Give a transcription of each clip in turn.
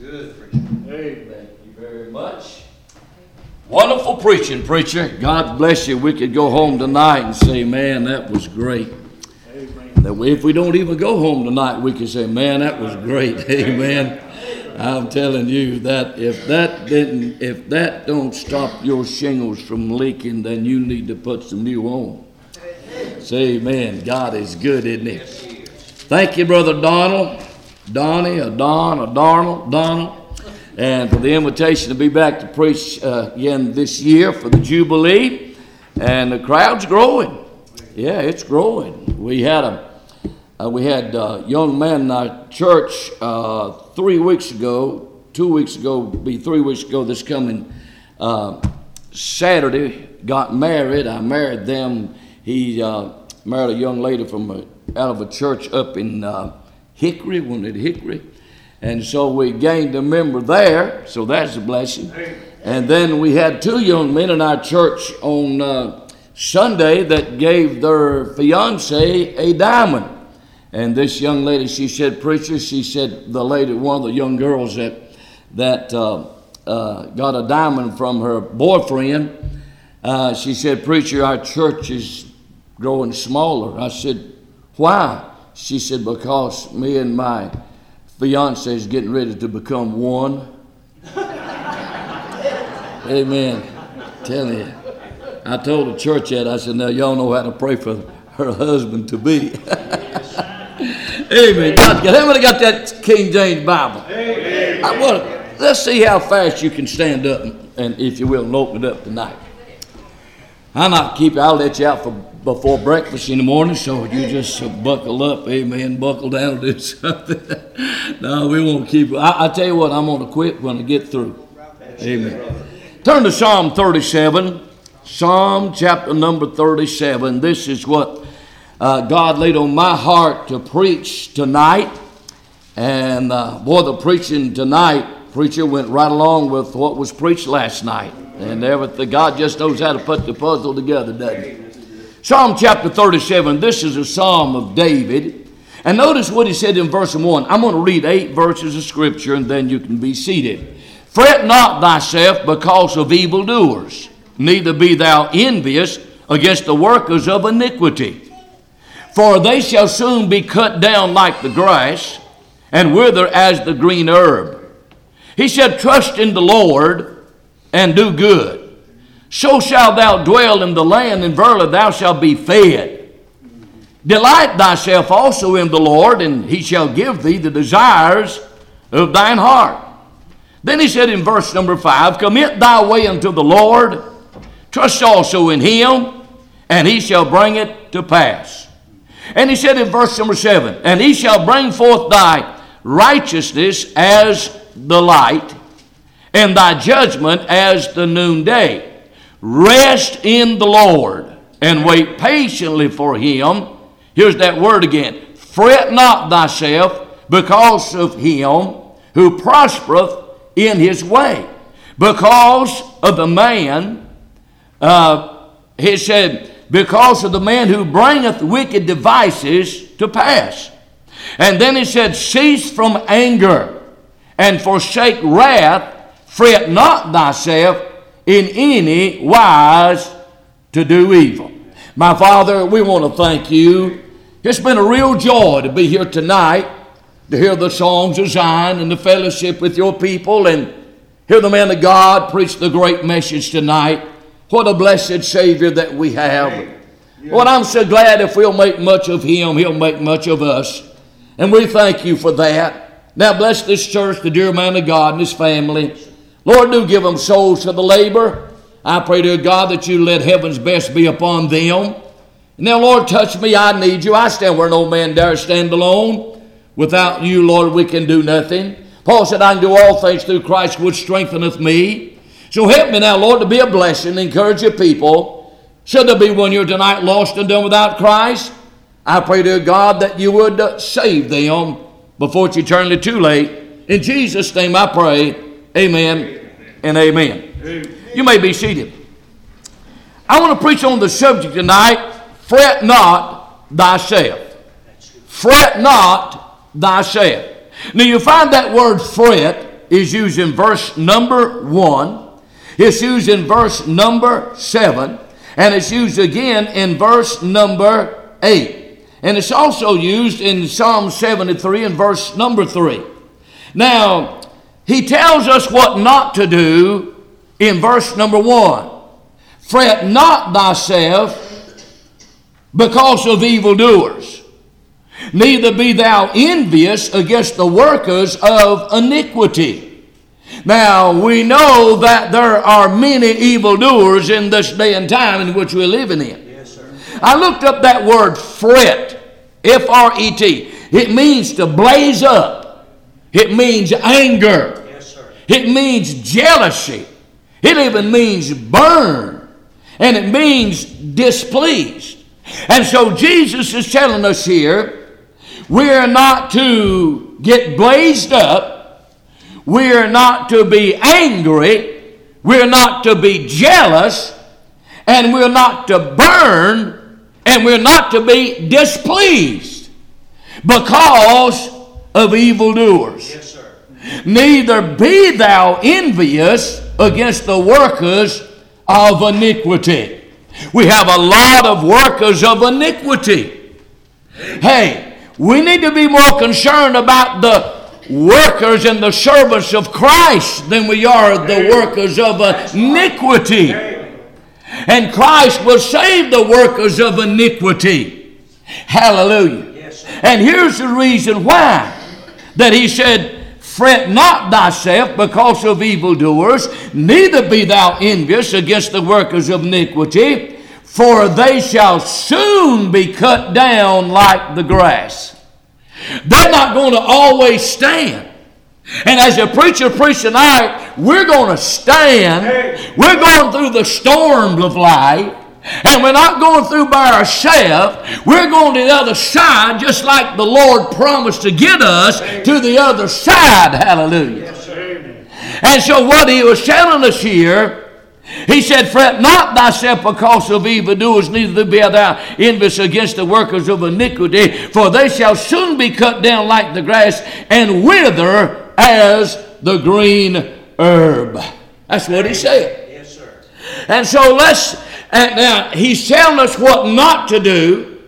Good preacher. Hey, thank you very much. Wonderful preaching, preacher. God bless you. We could go home tonight and say, man, that was great. Amen. That way, if we don't even go home tonight, we can say, man, that was great. Amen. I'm telling you that if that don't stop your shingles from leaking, then you need to put some new on. Say amen. God is good, isn't he? Thank you, Brother Donald, Donnie, or Don, or Donald, and for the invitation to be back to preach again this year for the Jubilee. And the crowd's growing. Yeah, it's growing. We had a young man in our church 3 weeks ago, 2 weeks ago, be 3 weeks ago this coming Saturday, got married. I married them. He married a young lady from out of a church up in Hickory. And so we gained a member there, so that's a blessing. And then we had 2 young men in our church on Sunday that gave their fiance a diamond. And this young lady, she said, preacher, she said, the lady, one of the young girls that got a diamond from her boyfriend, she said, preacher, our church is growing smaller. I said, why? She said, because me and my fiance is getting ready to become one. Amen. Telling you. I told the church that. I said, now y'all know how to pray for her husband to be. Amen. God, how many got that King James Bible? Let's see how fast you can stand up and if you will, and open it up tonight. I'll let you out before breakfast in the morning, so you just buckle up, amen, buckle down and do something. No, we won't keep. I tell you what, I'm going to quit when I get through. Amen. Turn to Psalm 37, Psalm chapter number 37. This is what God laid on my heart to preach tonight. And boy, the preaching tonight, preacher went right along with what was preached last night. And everything, God just knows how to put the puzzle together, doesn't he? Psalm chapter 37, this is a psalm of David. And notice what he said in verse 1. I'm going to read 8 verses of scripture and then you can be seated. Fret not thyself because of evildoers, neither be thou envious against the workers of iniquity. For they shall soon be cut down like the grass, and wither as the green herb. He said, trust in the Lord, and do good. So shalt thou dwell in the land, and verily thou shalt be fed. Delight thyself also in the Lord, and he shall give thee the desires of thine heart. Then he said in verse number 5, commit thy way unto the Lord, trust also in him, and he shall bring it to pass. And he said in verse number 7, and he shall bring forth thy righteousness as the light, and thy judgment as the noonday. Rest in the Lord, and wait patiently for him. Here's that word again. Fret not thyself because of him who prospereth in his way. Because of the man, he said, because of the man who bringeth wicked devices to pass. And then he said, cease from anger, and forsake wrath. Fret not thyself in any wise to do evil. My Father, we want to thank you. It's been a real joy to be here tonight, to hear the songs of Zion and the fellowship with your people, and hear the man of God preach the great message tonight. What a blessed Savior that we have. Well, I'm so glad if we'll make much of him, he'll make much of us. And we thank you for that. Now bless this church, the dear man of God and his family. Lord, do give them souls to the labor. I pray to God that you let heaven's best be upon them. Now, Lord, touch me. I need you. I stand where no man dare stand alone. Without you, Lord, we can do nothing. Paul said, I can do all things through Christ which strengtheneth me. So help me now, Lord, to be a blessing, encourage your people. Should there be one here tonight lost and done without Christ, I pray to God that you would save them before it's eternally too late. In Jesus' name I pray. Amen and amen. You may be seated. I want to preach on the subject tonight, fret not thyself. Fret not thyself. Now you find that word fret is used in verse number 1. It's used in verse number 7. And it's used again in verse number 8. And it's also used in Psalm 73 and verse number 3. Now, he tells us what not to do in verse number 1. Fret not thyself because of evildoers, neither be thou envious against the workers of iniquity. Now, we know that there are many evildoers in this day and time in which we're living in. Yes, sir. I looked up that word fret, F-R-E-T. It means to blaze up. It means anger. Yes, sir. It means jealousy. It even means burn. And it means displeased. And so Jesus is telling us here, we're not to get blazed up. We're not to be angry. We're not to be jealous. And we're not to burn. And we're not to be displeased because of evildoers. Yes, sir. Neither be thou envious against the workers of iniquity. We have a lot of workers of iniquity. Hey, we need to be more concerned about the workers and the servants of Christ than we are the workers of iniquity. And Christ will save the workers of iniquity. Hallelujah. Yes, and here's the reason why. That he said, fret not thyself because of evildoers, neither be thou envious against the workers of iniquity, for they shall soon be cut down like the grass. They're not going to always stand. And as a preacher preached tonight, we're going to stand. We're going through the storm of life. And we're not going through by ourselves. We're going to the other side just like the Lord promised to get us to the other side. Hallelujah. Yes, sir. And so what he was telling us here, he said, fret not thyself because of evildoers, neither be thou envious against the workers of iniquity, for they shall soon be cut down like the grass and wither as the green herb. That's what he said. Yes, sir. And so now he's telling us what not to do,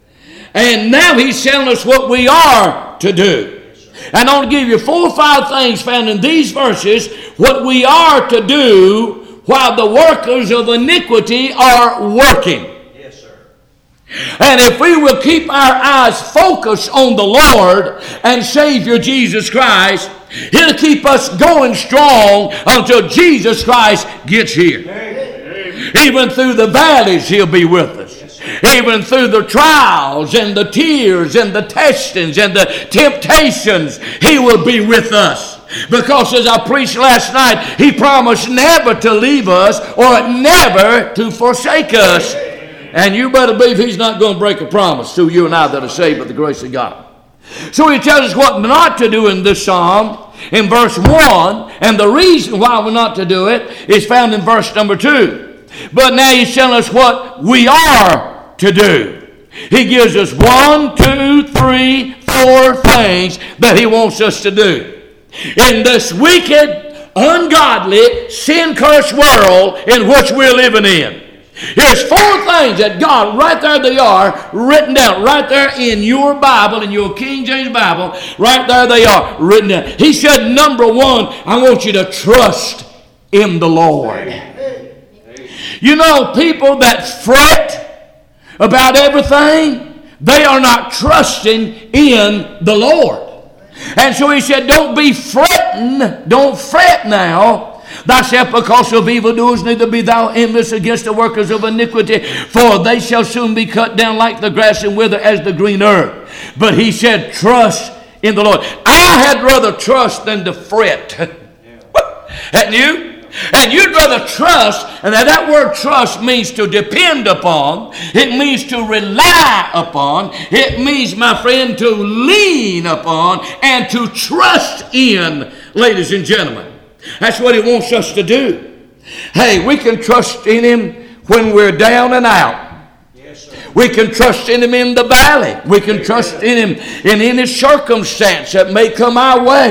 and now he's telling us what we are to do. And I want to give you 4 or 5 things found in these verses, what we are to do while the workers of iniquity are working. Yes, sir. And if we will keep our eyes focused on the Lord and Savior Jesus Christ, He'll keep us going strong until Jesus Christ gets here. Amen. Even through the valleys, He'll be with us. Even through the trials and the tears and the testings and the temptations, He will be with us. Because as I preached last night, He promised never to leave us or never to forsake us. And you better believe He's not going to break a promise to you and I that are saved by the grace of God. So He tells us what not to do in this psalm in verse 1. And the reason why we're not to do it is found in verse number 2. But now He's telling us what we are to do. He gives us 1, 2, 3, 4 things that He wants us to do. In this wicked, ungodly, sin-cursed world in which we're living in. Here's 4 things that God, right there they are, written down. Right there in your Bible, in your King James Bible, right there they are, written down. He said, number 1, I want you to trust in the Lord. You know, people that fret about everything, they are not trusting in the Lord. And so he said, don't be fretting, don't fret now thyself because of evildoers, neither be thou envious against the workers of iniquity, for they shall soon be cut down like the grass and wither as the green herb. But he said, trust in the Lord. I had rather trust than to fret. Hadn't you? And you'd rather trust, and that word trust means to depend upon. It means to rely upon. It means, my friend, to lean upon and to trust in, ladies and gentlemen. That's what He wants us to do. Hey, we can trust in Him when we're down and out. Yes, sir. We can trust in Him in the valley. We can trust in Him in any circumstance that may come our way.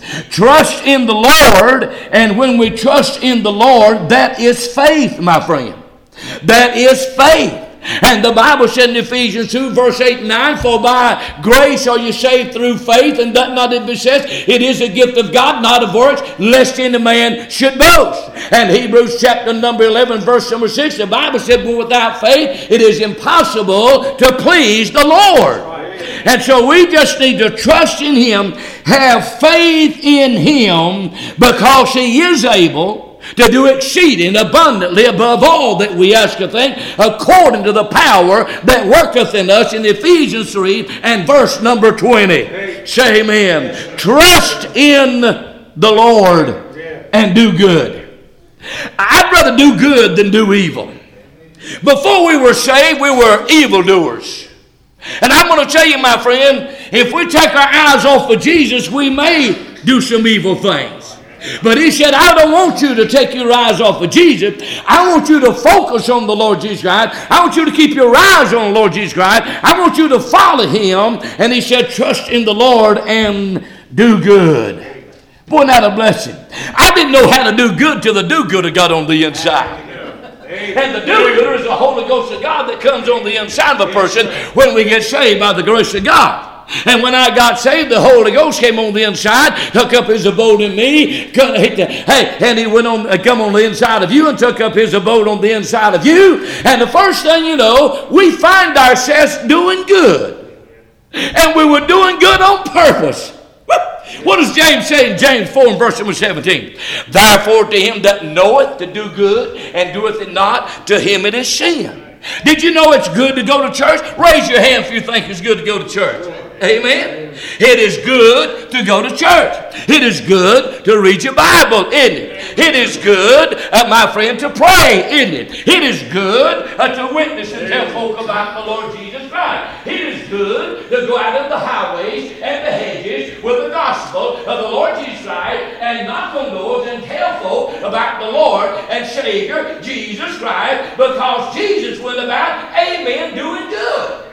Trust in the Lord, and when we trust in the Lord, that is faith, my friend. That is faith. And the Bible said in Ephesians 2, verse 8 and 9, for by grace are you saved through faith, and that not of yourselves, it is a gift of God, not of works, lest any man should boast. And Hebrews chapter number 11, verse number 6, the Bible said, but without faith, it is impossible to please the Lord. And so we just need to trust in Him, have faith in Him, because He is able to do exceeding abundantly above all that we ask or think, according to the power that worketh in us, in Ephesians 3 and verse number 20. Say amen. Trust in the Lord and do good. I'd rather do good than do evil. Before we were saved, we were evildoers. And I'm going to tell you, my friend, if we take our eyes off of Jesus, we may do some evil things. But He said, I don't want you to take your eyes off of Jesus. I want you to focus on the Lord Jesus Christ. I want you to keep your eyes on the Lord Jesus Christ. I want you to follow Him. And He said, trust in the Lord and do good. Boy, not a blessing. I didn't know how to do good till the do-gooder got on the inside. And the do-gooder is the Holy Ghost of God that comes on the inside of a person when we get saved by the grace of God. And when I got saved, the Holy Ghost came on the inside, took up His abode in me. And He went on, come on the inside of you and took up His abode on the inside of you. And the first thing you know, we find ourselves doing good. And we were doing good on purpose. What does James say in James 4 and verse number 17? Therefore to him that knoweth to do good and doeth it not, to him it is sin. Did you know it's good to go to church? Raise your hand if you think it's good to go to church. Amen. It is good to go to church. It is good to read your Bible, isn't it? It is good, my friend, to pray, isn't it? It is good to witness and tell folk about the Lord Jesus Christ. It is good to go out in the highways and the hedges with the gospel of the Lord Jesus Christ and knock on doors and tell folk about the Lord and Savior Jesus Christ, because Jesus went about, amen, doing good.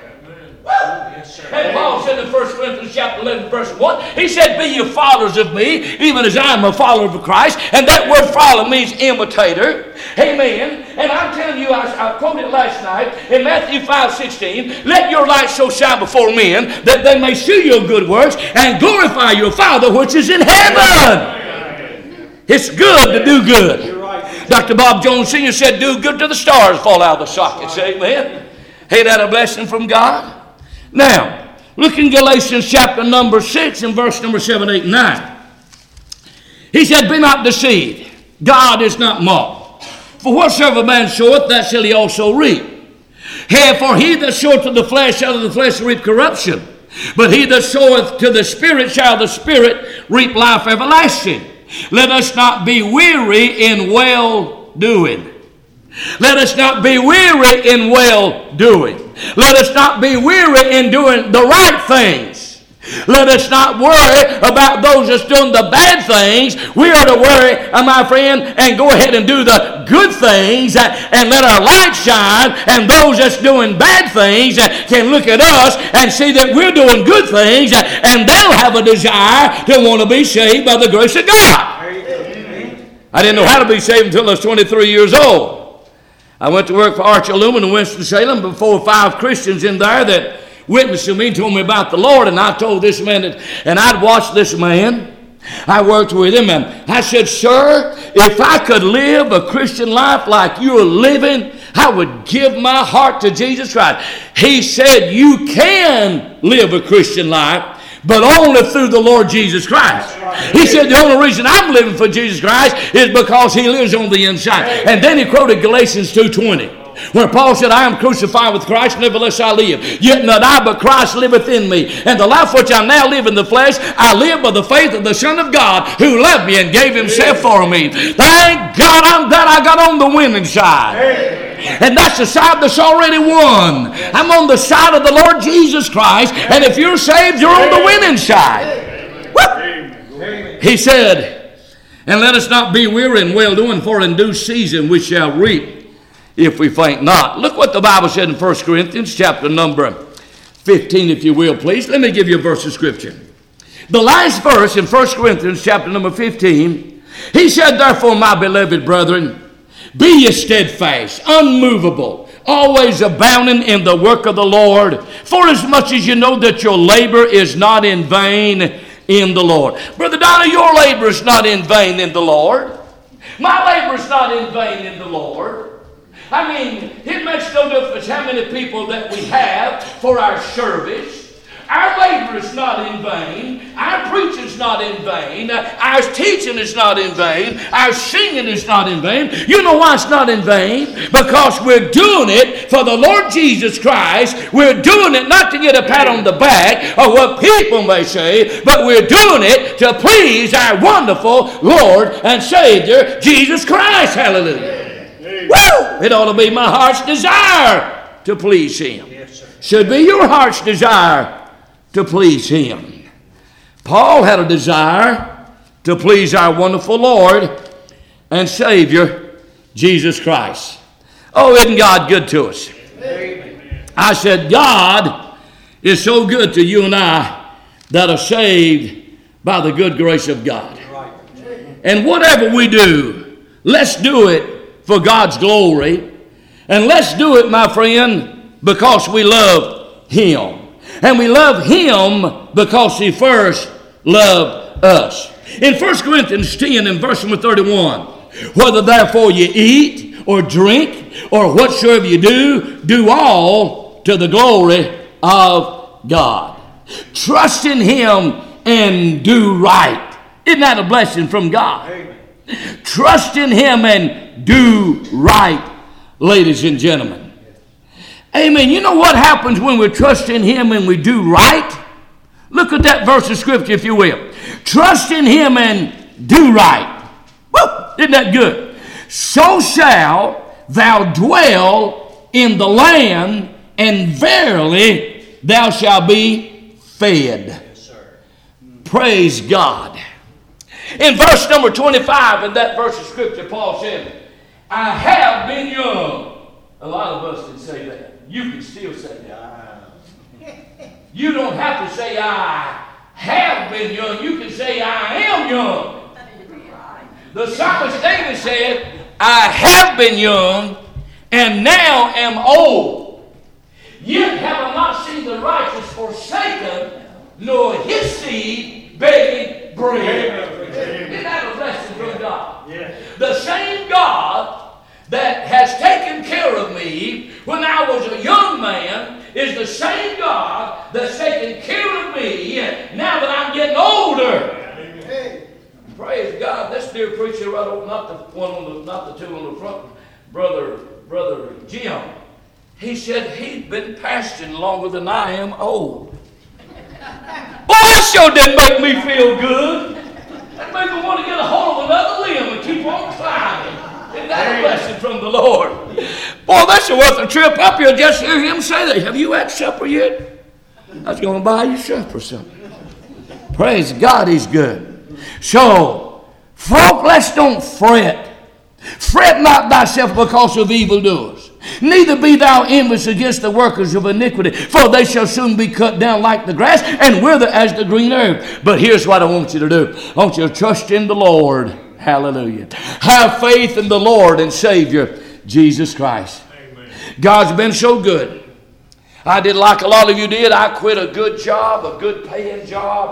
And Paul said in 1 Corinthians chapter 11 verse 1, he said, be ye followers of me, even as I am a follower of Christ. And that word follower means imitator. Amen. And I'm telling you, I quoted last night in Matthew 5:16, let your light so shine before men that they may see your good works and glorify your Father which is in heaven. It's good to do good. Dr. Bob Jones Sr. said, do good till the stars fall out of the sockets. Amen. Ain't that a blessing from God? Now, look in Galatians chapter number 6 and verse number 7, 8, and 9. He said, be not deceived. God is not mocked. For whatsoever man soweth, that shall he also reap. For he that soweth to the flesh shall of the flesh reap corruption. But he that soweth to the Spirit shall the Spirit reap life everlasting. Let us not be weary in well-doing. Let us not be weary in well-doing. Let us not be weary in doing the right things. Let us not worry about those that's doing the bad things. We are to worry, my friend, and go ahead and do the good things and let our light shine. And those that's doing bad things can look at us and see that we're doing good things, and they'll have a desire to want to be saved by the grace of God. I didn't know how to be saved until I was 23 years old. I went to work for Arch Aluminum in Winston-Salem, but 4 or 5 Christians in there that witnessed to me, told me about the Lord, and I told this man that, and I'd watched this man. I worked with him, and I said, sir, if I could live a Christian life like you're living, I would give my heart to Jesus Christ. He said, you can live a Christian life, but only through the Lord Jesus Christ. He said the only reason I'm living for Jesus Christ is because He lives on the inside. And then he quoted Galatians 2:20, where Paul said, I am crucified with Christ, nevertheless I live. Yet not I, but Christ liveth in me. And the life which I now live in the flesh, I live by the faith of the Son of God, who loved me and gave Himself for me. Thank God I'm glad I got on the winning side. And that's the side that's already won. I'm on the side of the Lord Jesus Christ. And if you're saved, you're on the winning side. He said, and let us not be weary in well-doing, for in due season we shall reap if we faint not. Look what the Bible said in 1 Corinthians chapter number 15, if you will, please. Let me give you a verse of Scripture. The last verse in 1 Corinthians chapter number 15, he said, therefore, my beloved brethren, be ye steadfast, unmovable, always abounding in the work of the Lord, for as much as you know that your labor is not in vain in the Lord. Brother Donnie, your labor is not in vain in the Lord. My labor is not in vain in the Lord. I mean, it makes no difference how many people that we have for our service. Our labor is not in vain. Our preaching is not in vain. Our teaching is not in vain. Our singing is not in vain. You know why it's not in vain? Because we're doing it for the Lord Jesus Christ. We're doing it not to get a pat on the back or what people may say, but we're doing it to please our wonderful Lord and Savior, Jesus Christ. Hallelujah. Woo! It ought to be my heart's desire to please Him. Should be your heart's desire to please Him. Paul had a desire to please our wonderful Lord and Savior, Jesus Christ. Oh, isn't God good to us? Amen. I said, God is so good to you and I that are saved by the good grace of God. And whatever we do, let's do it for God's glory. And let's do it, my friend, because we love Him. And we love Him because He first loved us. In 1 Corinthians 10 and verse number 31, whether therefore you eat or drink or whatsoever you do, do all to the glory of God. Trust in Him and do right. Isn't that a blessing from God? Amen. Trust in Him and do right, ladies and gentlemen. Amen. You know what happens when we trust in Him and we do right? Look at that verse of Scripture, if you will. Trust in Him and do right. Woo! Isn't that good? So shall thou dwell in the land, and verily thou shalt be fed. Yes, sir. Praise God. In verse number 25, in that verse of Scripture, Paul said, I have been young. A lot of us can say that. You can still say that. You don't have to say, I have been young. You can say, I am young. The psalmist David said, I have been young, and now am old. Yet have I not seen the righteous forsaken, nor his seed begging bread. Isn't that a blessing from God? Yeah. The same God that has taken care of me when I was a young man is the same God that's taking care of me now that I'm getting older. Amen. Praise God. This dear preacher right over, not the two on the front, brother Jim. He said he'd been pastoring longer than I am old. Boy, that sure didn't make me feel good. That made me want to get a hold of another limb and keep on climbing. Isn't that a blessing from the Lord? Boy, that's worth a trip up here just to hear him say that. Have you had supper yet? I was going to buy you supper something. Praise God, He's good. So, folk, let's don't fret. Fret not thyself because of evildoers. Neither be thou envious against the workers of iniquity, for they shall soon be cut down like the grass and wither as the green herb. But here's what I want you to do. I want you to trust in the Lord. Hallelujah. Have faith in the Lord and Savior, Jesus Christ. Amen. God's been so good. I did like a lot of you did. I quit a good job, a good paying job.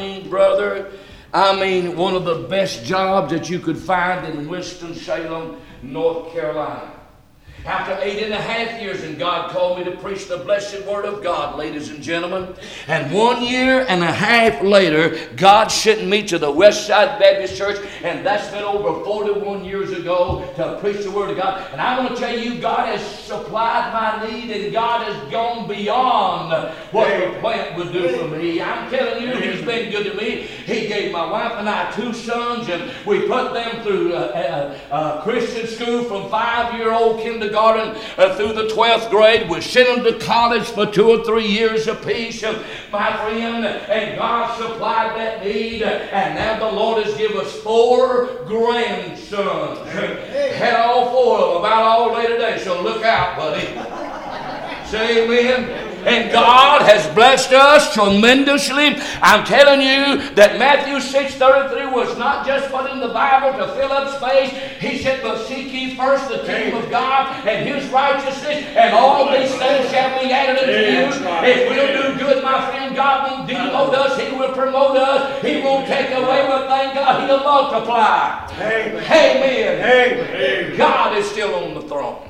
One of the best jobs that you could find in Winston-Salem, North Carolina. After 8.5 years, and God called me to preach the blessed word of God, ladies and gentlemen. And 1.5 years later, God sent me to the Westside Baptist Church, and that's been over 41 years ago, to preach the word of God. And I want to tell you, God has supplied my need, and God has gone beyond what the plant would do for me. I'm telling you, He's been good to me. He gave my wife and I 2 sons, and we put them through Christian school from 5-year-old kindergarten through the 12th grade. We sent them to college for 2 or 3 years apiece, my friend, and God supplied that need. And now the Lord has given us 4 grandsons. Had all 4 of them about all day today, so look out, buddy. Say amen. And God has blessed us tremendously. I'm telling you that Matthew 6:33 was not just put in the Bible to fill up space. He said, but seek ye first the kingdom of God and His righteousness, and all these things shall be added unto you. If we'll do good, my friend, God will demote us. He will promote us. He won't take away, but thank God He'll multiply. Amen. Amen. God is still on the throne.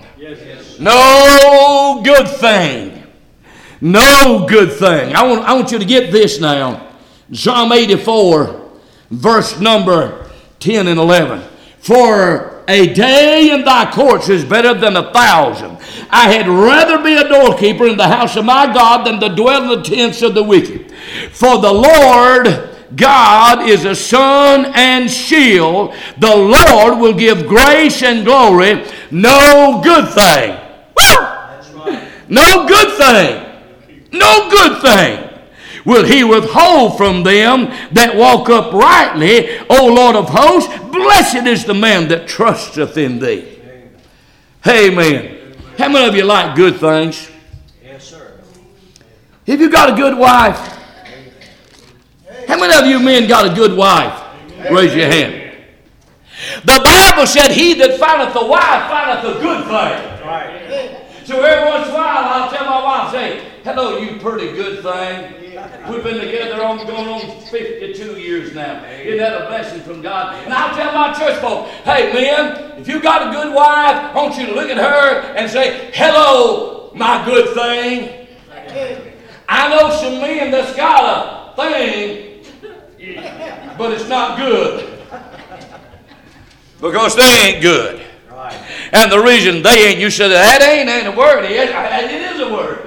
No good thing. No good thing. I want you to get this now. Psalm 84, verse number 10 and 11. For a day in thy courts is better than 1,000. I had rather be a doorkeeper in the house of my God than to dwell in the tents of the wicked. For the Lord God is a sun and shield. The Lord will give grace and glory. No good thing. Woo! No good thing. No good thing will He withhold from them that walk uprightly. O Lord of hosts, blessed is the man that trusteth in Thee. Amen. How many of you like good things? Yes, sir. Have you got a good wife? How many of you men got a good wife? Raise your hand. The Bible said, he that findeth a wife findeth a good thing. Right. So every once in a while I'll tell my wife, say, hello, you pretty good thing. We've been together going on 52 years now. Isn't that a blessing from God? And I'll tell my church folk, hey men, if you got a good wife, I want you to look at her and say, hello, my good thing. I know some men that's got a thing, but it's not good. Because they ain't good. Right. And the reason they ain't, you said, that ain't a word. It is a word.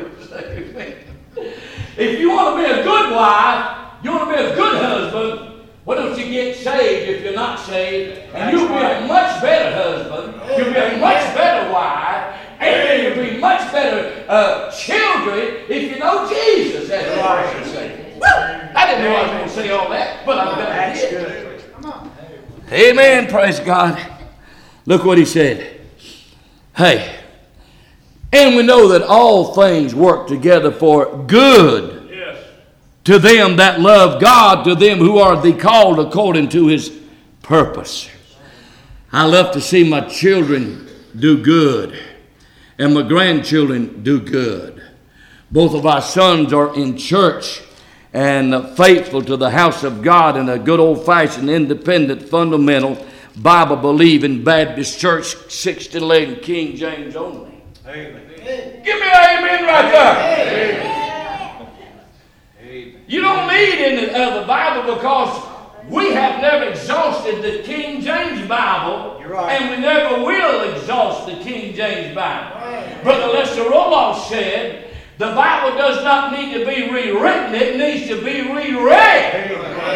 If you want to be a good wife, you want to be a good husband, why don't you get saved if you're not saved? And you'll be a much better husband. You'll be a much better wife. And you'll be much better children if you know Jesus. That's what I was saying. I didn't know I was going to say all that, but I'm going to do it. Come on. Amen. Praise God. Look what he said. Hey. And we know that all things work together for good. Yes. To them that love God, to them who are the called according to His purpose. I love to see my children do good. And my grandchildren do good. Both of our sons are in church and faithful to the house of God in a good old-fashioned, independent, fundamental, Bible-believing Baptist church, 1611 King James only. Amen. Give me an amen right there. Amen. You don't need any other Bible because we have never exhausted the King James Bible, right. And we never will exhaust the King James Bible. Right. Brother Lester Roloff said, the Bible does not need to be rewritten, it needs to be reread.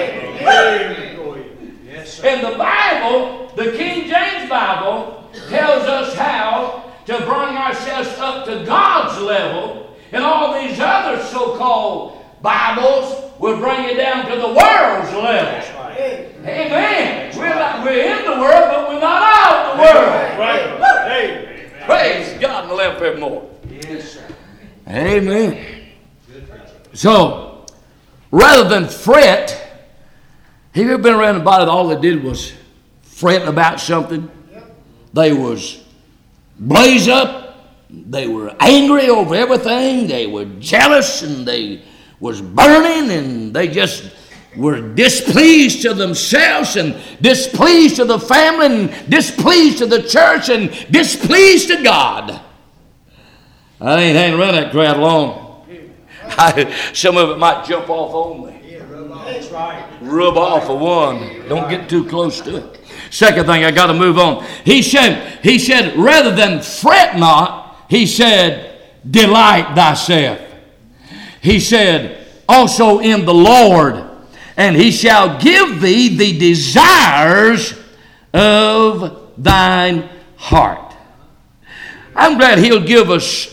Yes, sir. And the Bible, the King James Bible, tells us how to bring ourselves up to God's level, and all these other so-called Bibles will bring you down to the world's level. Right. Amen. We're in the world, but we're not out of the world. Right. Amen. Praise God and live forevermore. Yes, sir. Amen. So, rather than fret, have you ever been around about it? All they did was fretting about something. They was blaze up. They were angry over everything. They were jealous and they was burning, and they just were displeased to themselves and displeased to the family and displeased to the church and displeased to God. I ain't hanging around that crowd long. Some of it might jump off on me. That's right. Rub off of one. Don't get too close to it. Second thing, I got to move on. He said, rather than fret not, he said, delight thyself. He said, also in the Lord, and He shall give thee the desires of thine heart. I'm glad He'll give us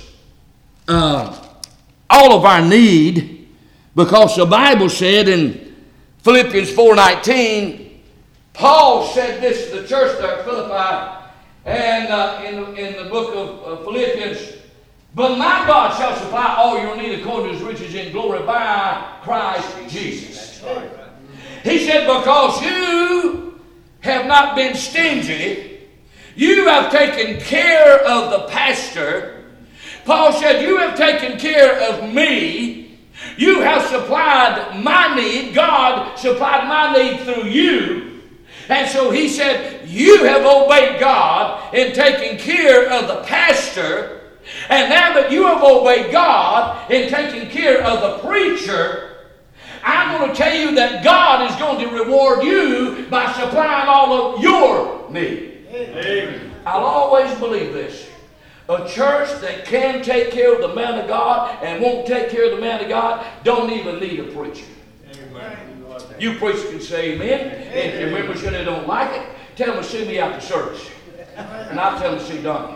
all of our need, because the Bible said in Philippians 4:19, Paul said this to the church there at Philippi, and in the book of Philippians, But my God shall supply all your need according to his riches in glory by Christ Jesus. He said, because you have not been stingy, you have taken care of the pastor. Paul said, you have taken care of me. You have supplied my need. God supplied my need through you. And so he said, you have obeyed God in taking care of the pastor. And now that you have obeyed God in taking care of the preacher, I'm going to tell you that God is going to reward you by supplying all of your need. Amen. I'll always believe this. A church that can take care of the man of God and won't take care of the man of God don't even need a preacher. Amen. You preachers can say amen. And if your members they don't like it, tell them to see me after service. And I'll tell them to see Donnie.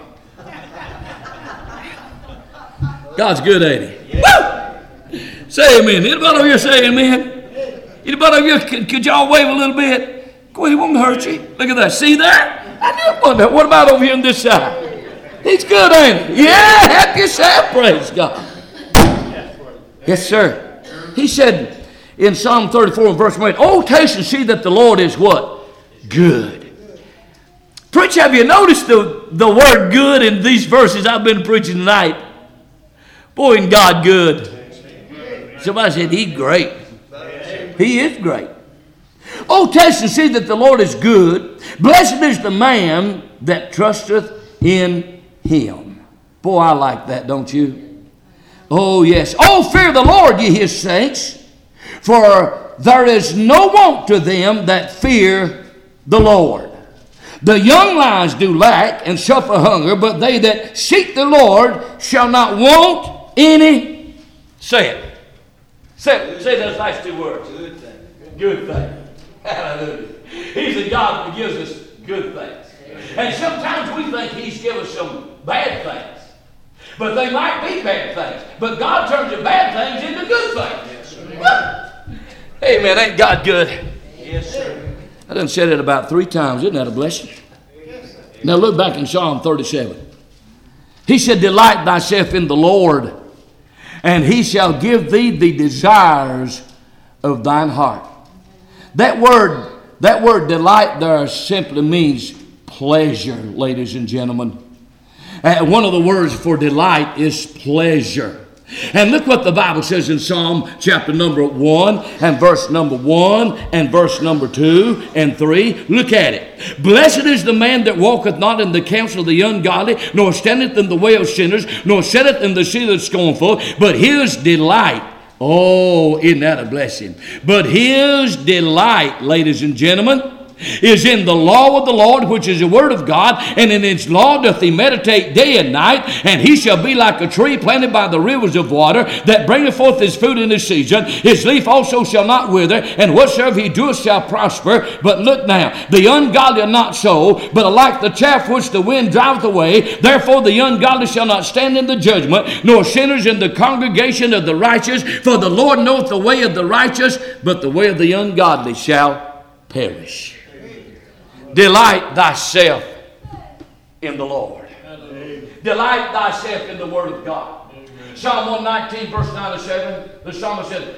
God's good, ain't he? Woo! Say amen. Anybody over here say amen? Anybody over here, could y'all wave a little bit? Go ahead, it won't hurt you. Look at that. See there? I knew it wasn't. What about over here on this side? He's good, ain't he? Yeah, help yourself. Praise God. Yes, sir. He said in Psalm 34 and verse 1, oh, taste and see that the Lord is what? Good. Preacher, have you noticed the word good in these verses I've been preaching tonight? Boy, isn't God good. Somebody said, he's great. He is great. Oh, taste and see that the Lord is good. Blessed is the man that trusteth in him. Boy, I like that, don't you? Oh, yes. Oh, fear the Lord, ye his saints, for there is no want to them that fear the Lord. The young lions do lack and suffer hunger, but they that seek the Lord shall not want any. Say it. Say those last two words. Good thing. Good thing. Hallelujah. He's a God that gives us good things. And sometimes we think he's given us some bad things. But they might be bad things. But God turns the bad things into good things. Yes, amen. Ain't God good? Yes, sir. I done said it about 3 times. Isn't that a blessing? Yes. Now look back in Psalm 37. He said, delight thyself in the Lord, and he shall give thee the desires of thine heart. That word delight there simply means pleasure, ladies and gentlemen. One of the words for delight is pleasure. And look what the Bible says in Psalm chapter number 1 and verse number 1 and verse number 2 and 3. Look at it. Blessed is the man that walketh not in the counsel of the ungodly, nor standeth in the way of sinners, nor sitteth in the seat of the scornful, but his delight. Oh, isn't that a blessing? But his delight, ladies and gentlemen, is in the law of the Lord, which is the word of God, and in its law doth he meditate day and night, and he shall be like a tree planted by the rivers of water, that bringeth forth his fruit in his season. His leaf also shall not wither, and whatsoever he doeth shall prosper. But look now, the ungodly are not so, but are like the chaff which the wind driveth away. Therefore the ungodly shall not stand in the judgment, nor sinners in the congregation of the righteous. For the Lord knoweth the way of the righteous, but the way of the ungodly shall perish. Delight thyself in the Lord. Amen. Delight thyself in the Word of God. Amen. Psalm 119, verse 9 and 7, the psalmist said,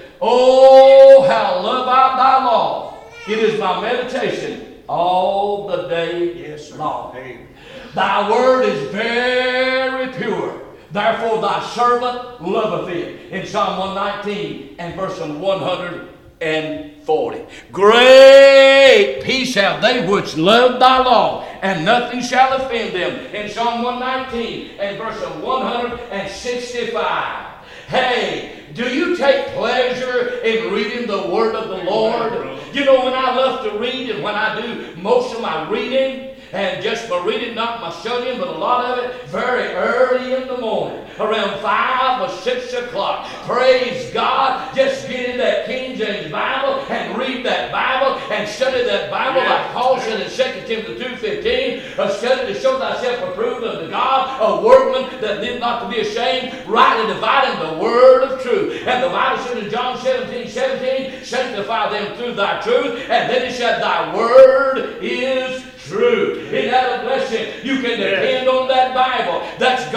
oh, how love I thy law. It is my meditation all the day long. Amen. Thy word is very pure. Therefore thy servant loveth it. In Psalm 119 and verse 140. Great peace have they which love thy law, and nothing shall offend them. In Psalm 119 and verse 165. Hey, do you take pleasure in reading the word of the Lord? You know, when I love to read, and when I do most of my reading, and just my reading, not my studying, but a lot of it very early in the morning, around 5 or 6 o'clock. Praise God. Just get in that King James Bible and read that Bible and study that Bible, like Paul said in 2 Timothy 2:15, a study to show thyself approved unto God, a workman that need not to be ashamed, rightly dividing the word of truth. And the Bible said in John 17:17, sanctify them through thy truth, and then he said, thy word is true. Isn't that a blessing? You can depend on that Bible. That's God's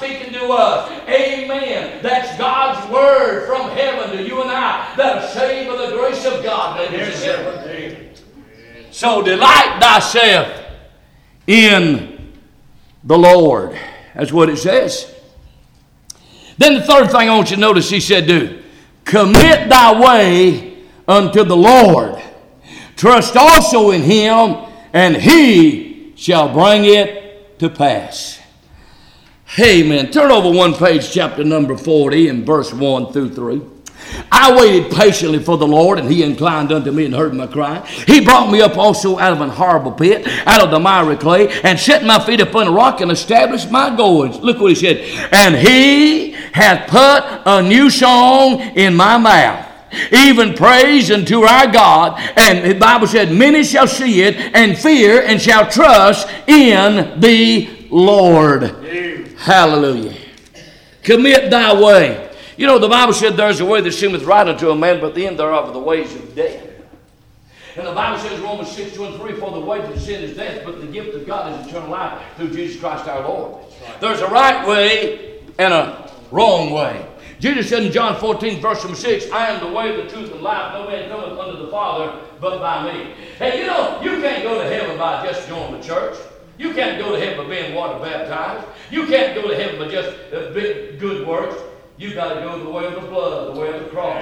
speaking to us. Amen. That's God's word from heaven to you and I that are saved by the grace of God, ladies and gentlemen. So delight thyself in the Lord. That's what it says. Then the third thing I want you to notice he said do. Commit thy way unto the Lord. Trust also in him, and he shall bring it to pass. Amen. Turn over one page, chapter number 40 and verse 1 through 3. I waited patiently for the Lord, and he inclined unto me and heard my cry. He brought me up also out of an horrible pit, out of the miry clay, and set my feet upon a rock and established my goings. Look what he said. And he hath put a new song in my mouth, even praise unto our God. And the Bible said, many shall see it and fear and shall trust in the Lord. Amen. Hallelujah. Commit thy way. You know, the Bible said there's a way that seemeth right unto a man, but the end thereof are the ways of death. And the Bible says, Romans 6:23, for the wages of sin is death, but the gift of God is eternal life through Jesus Christ our Lord. Right. There's a right way and a wrong way. Jesus said in John 14, verse number 6, I am the way, the truth, and life. No man cometh unto the Father but by me. Hey, you know, you can't go to heaven by just joining the church. You can't go to heaven by being water baptized. You can't go to heaven by just good works. You got to go the way of the blood, the way of the cross.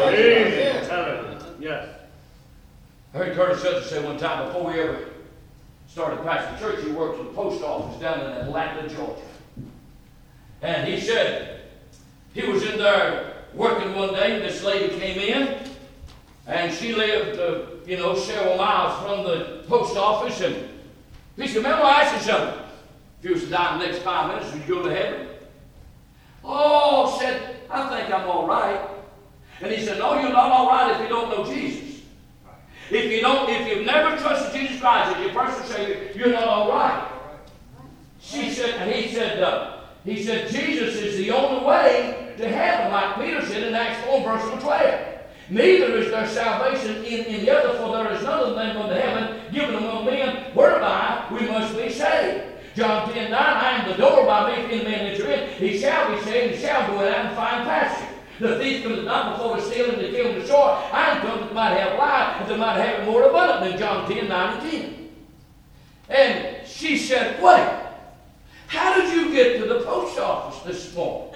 Yes. I heard Curtis Hudson say one time, before we ever started pastoring church, he worked at the post office down in Atlanta, Georgia. And he said he was in there working one day, and this lady came in, and she lived, several miles from the post office. And he said, man, I ask you something. If you was to die in the next 5 minutes, would you go to heaven? Oh, said, I think I'm all right. And he said, no, you're not all right if you don't know Jesus. If you've never trusted Jesus Christ as your personal Savior, you're not all right. She said, and he said, Jesus is the only way to heaven, like Peter said in Acts 4, verse 12. Neither is there salvation in the other, for there is none other name under heaven given among men whereby we must be saved. John 10:9, I am the door, by me if any man enter in, he shall be saved, and shall go out and find pasture. The thief cometh not before to steal and to kill and to destroy. I am come that they might have life, and they might have it more abundantly. John 10:9 and 10. And she said, wait, how did you get to the post office this morning?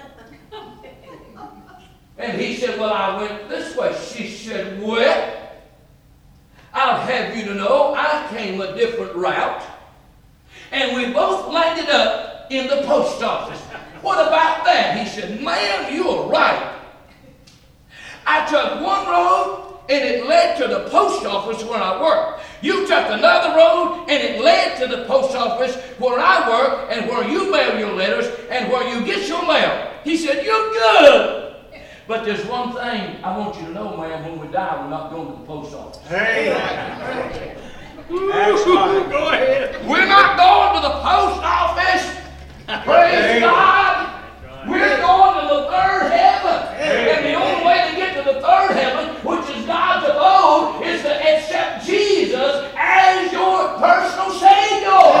And he said, well, I went this way. She said, well, I'll have you to know I came a different route. And we both landed up in the post office. What about that? He said, ma'am, you're right. I took one road and it led to the post office where I work. You took another road and it led to the post office where I work and where you mail your letters and where you get your mail. He said, you're good. But there's one thing I want you to know, ma'am, when we die, we're not going to the post office. Hey. Go ahead. We're not going to the post office. Praise God. We're going to the third heaven. And the only way to get to the third heaven, which is God's abode, is to accept Jesus as your personal Savior.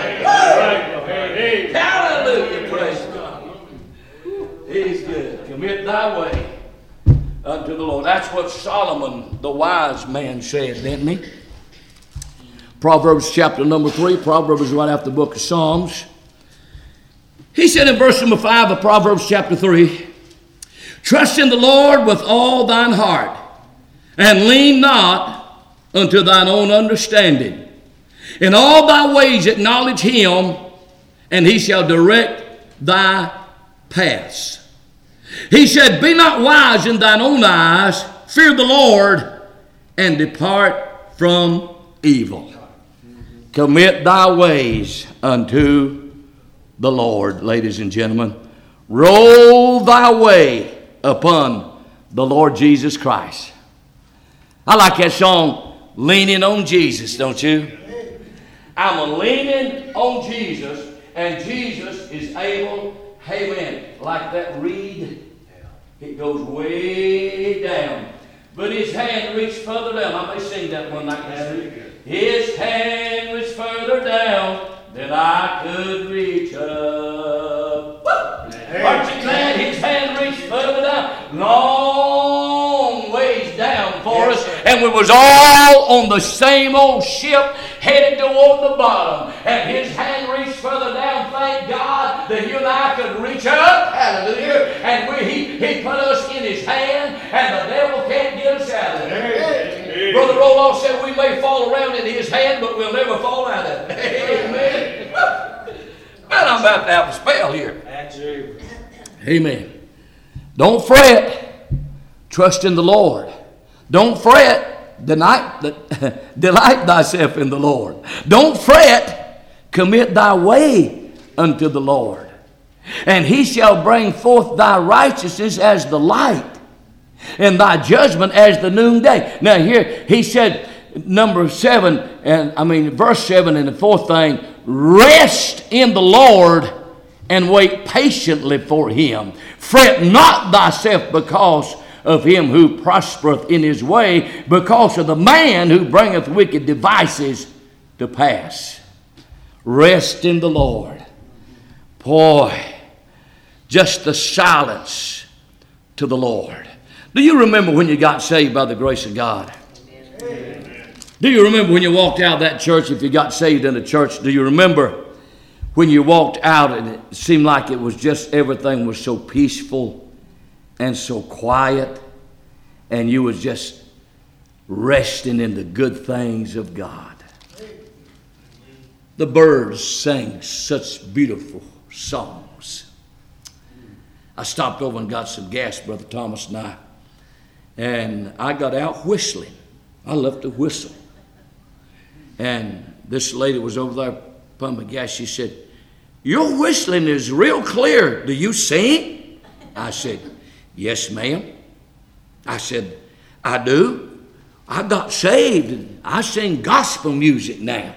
Hallelujah. Praise God. He's good. Commit thy way unto the Lord. That's what Solomon, the wise man, said, didn't he? Proverbs chapter number 3. Proverbs is right after the book of Psalms. He said in verse number 5 of Proverbs chapter 3, trust in the Lord with all thine heart, and lean not unto thine own understanding. In all thy ways acknowledge him, and he shall direct thy paths. He said, be not wise in thine own eyes, fear the Lord, and depart from evil. Commit thy ways unto the Lord, ladies and gentlemen. Roll thy way upon the Lord Jesus Christ. I like that song, Leaning on Jesus, don't you? I'm leaning on Jesus, and Jesus is able, amen, like that reed, it goes way down. But his hand reached further down. I may sing that one like that. His hand reached further down than I could reach up. Woo! and we was all on the same old ship headed toward the bottom. And his hand reached further down, thank God, that you and I could reach up. Hallelujah. And he put us in his hand, and the devil can't get us out of it. Brother Roloff said we may fall around in his hand, but we'll never fall out of it. Amen. Man, I'm about to have a spell here. Amen. Don't fret. Trust in the Lord. Don't fret. Delight thyself in the Lord. Don't fret. Commit thy way unto the Lord. And he shall bring forth thy righteousness as the light, and thy judgment as the noonday. Now here he said, verse 7 and the fourth thing, rest in the Lord and wait patiently for him. Fret not thyself because of him who prospereth in his way, because of the man who bringeth wicked devices to pass. Rest in the Lord. Boy, just the silence to the Lord. Do you remember when you got saved by the grace of God? Amen. Do you remember when you walked out of that church, if you got saved in a church? Do you remember when you walked out and it seemed like it was just everything was so peaceful and so quiet, and you was just resting in the good things of God? The birds sang such beautiful songs. I stopped over and got some gas, Brother Thomas and I got out whistling. I love to whistle. And this lady was over there pumping gas. She said, your whistling is real clear. Do you sing? I said, yes, ma'am. I said, I do. I got saved and I sing gospel music now.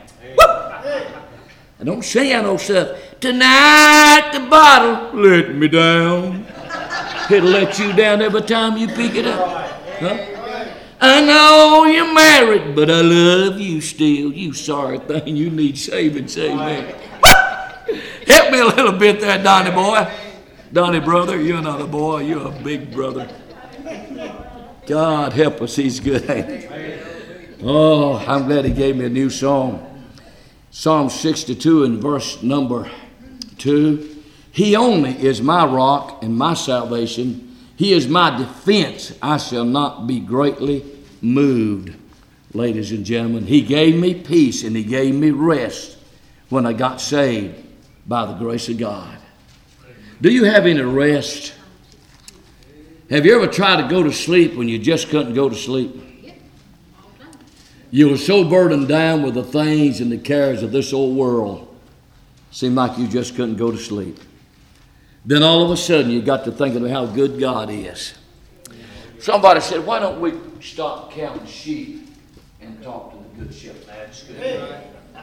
I don't sing no stuff. Tonight the bottle let me down. It'll let you down every time you pick it up. Huh? I know you're married, but I love you still. You sorry thing, you need saving, say amen. Help me a little bit there, Donnie boy. Donnie brother, you're not a boy, you're a big brother. God help us, he's good, ain't he? Oh, I'm glad he gave me a new song. Psalm 62 and verse number 2. He only is my rock and my salvation. He is my defense. I shall not be greatly moved. Ladies and gentlemen, he gave me peace and he gave me rest when I got saved by the grace of God. Do you have any rest? Have you ever tried to go to sleep when you just couldn't go to sleep? You were so burdened down with the things and the cares of this old world. Seemed like you just couldn't go to sleep. Then all of a sudden you got to thinking of how good God is. Somebody said, why don't we stop counting sheep and talk to the good shepherd? That's good.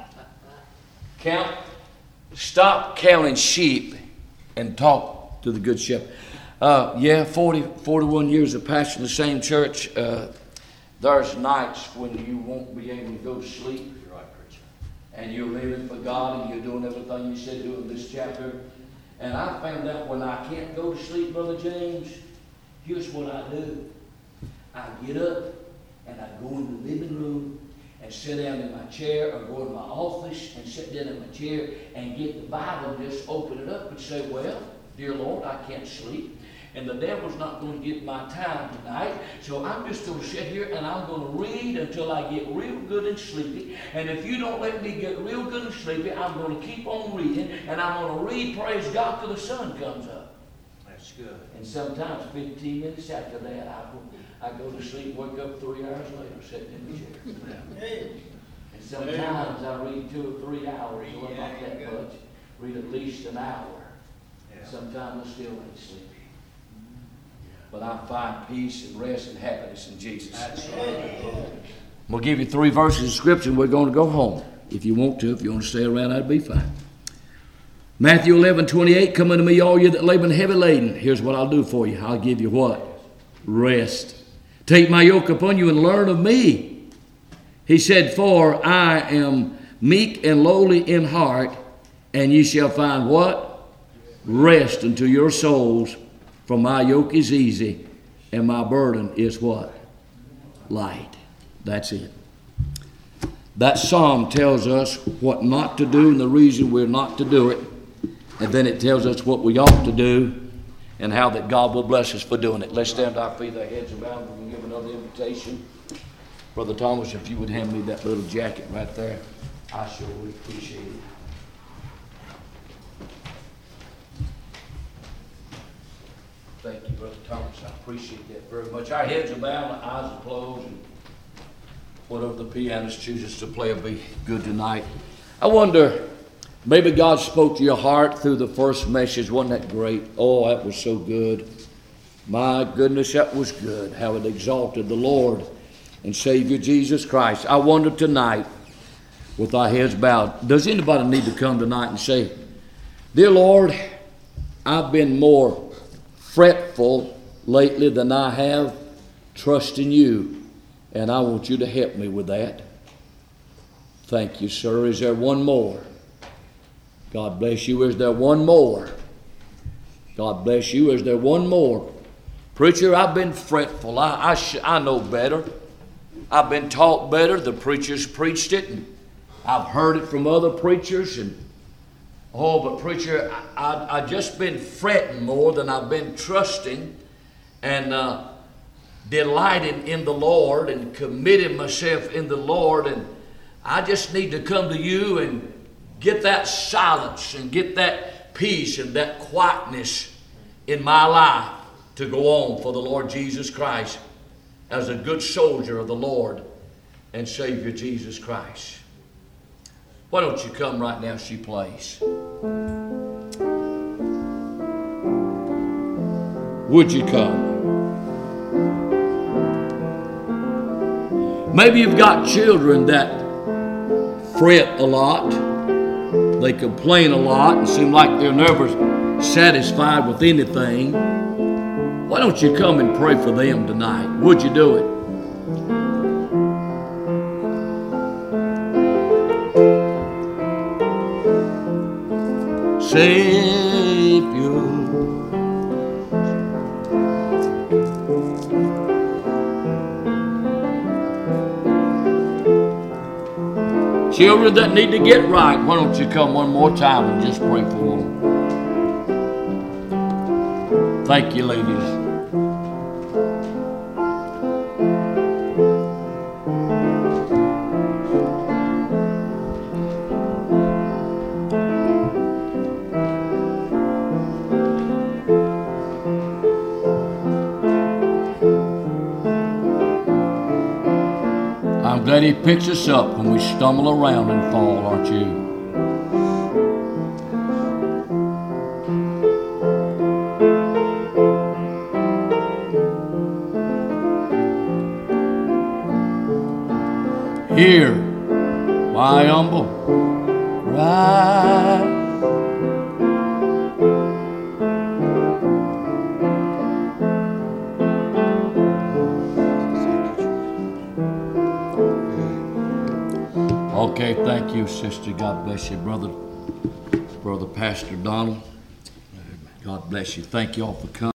Stop counting sheep and talk to the good shepherd. 41 years of pastoring the same church. There's nights when you won't be able to go to sleep. And you're living for God and you're doing everything you said do in this chapter. And I found out when I can't go to sleep, Brother James, here's what I do. I get up and I go in the living room and sit down in my chair, or go in my office and sit down in my chair and get the Bible and just open it up and say, well, dear Lord, I can't sleep. And the devil's not going to get my time tonight. So I'm just going to sit here and I'm going to read until I get real good and sleepy. And if you don't let me get real good and sleepy, I'm going to keep on reading. And I'm going to read, praise God, till the sun comes up. That's good. And sometimes 15 minutes after that, I go to sleep, wake up 3 hours later, sitting in the chair. And sometimes I read 2 or 3 hours, or not that much. Read at least an hour. Sometimes I still ain't sleepy. But I find peace and rest and happiness in Jesus. We'll give you 3 verses of Scripture and we're going to go home. If you want to. If you want to stay around, that'd be fine. Matthew 11:28, come unto me, all you that labor and heavy laden. Here's what I'll do for you. I'll give you what? Rest. Take my yoke upon you and learn of me. He said, for I am meek and lowly in heart, and ye shall find what? Rest unto your souls. For my yoke is easy, and my burden is what? Light. That's it. That psalm tells us what not to do and the reason we're not to do it. And then it tells us what we ought to do and how that God will bless us for doing it. Let's stand to our feet, our heads are bowed, and give another invitation. Brother Thomas, if you would hand me that little jacket right there, I sure would appreciate it. Thank you, Brother Thomas. I appreciate that very much. Our heads are bowed, our eyes are closed, and whatever the pianist chooses to play will be good tonight. I wonder, maybe God spoke to your heart through the first message. Wasn't that great? Oh, that was so good. My goodness, that was good. How it exalted the Lord and Savior Jesus Christ. I wonder tonight, with our heads bowed, does anybody need to come tonight and say, Dear Lord, I've been more fretful lately than I have trusting you, and I want you to help me with that. Thank you, sir. Is there one more? God bless you. Is there one more? God bless you. Is there one more? Preacher, I've been fretful. I know better. I've been taught better. The preachers preached it, and I've heard it from other preachers, and but preacher, I've just been fretting more than I've been trusting and delighting in the Lord and committing myself in the Lord. And I just need to come to you and get that silence and get that peace and that quietness in my life to go on for the Lord Jesus Christ as a good soldier of the Lord and Savior Jesus Christ. Why don't you come right now as she plays? Would you come? Maybe you've got children that fret a lot. They complain a lot and seem like they're never satisfied with anything. Why don't you come and pray for them tonight? Would you do it? Savior, children that need to get right, why don't you come one more time and just pray for them? Thank you, ladies. I'm glad he picks us up when we stumble around and fall, aren't you? Hear my humble cry. Okay, thank you, sister. God bless you, brother Pastor Donald. God bless you. Thank you all for coming.